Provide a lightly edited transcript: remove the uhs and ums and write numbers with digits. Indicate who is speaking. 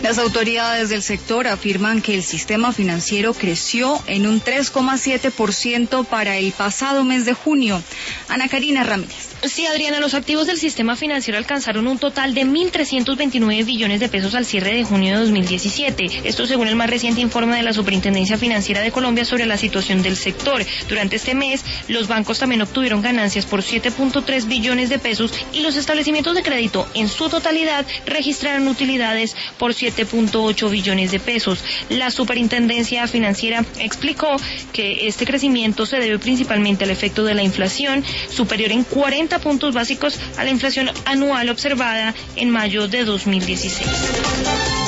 Speaker 1: Las autoridades del sector afirman que el sistema financiero creció en un 3,7% para el pasado mes de junio. Ana Karina Ramírez.
Speaker 2: Sí, Adriana, los activos del sistema financiero alcanzaron un total de 1.329 billones de pesos al cierre de junio de 2017. Esto según el más reciente informe de la Superintendencia Financiera de Colombia sobre la situación del sector. Durante este mes, los bancos también obtuvieron ganancias por 7.3 billones de pesos y los establecimientos de crédito en su totalidad registraron utilidades por 7.8 billones de pesos. La Superintendencia Financiera explicó que este crecimiento se debe principalmente al efecto de la inflación, superior en 40 puntos básicos a la inflación anual observada en mayo de 2016.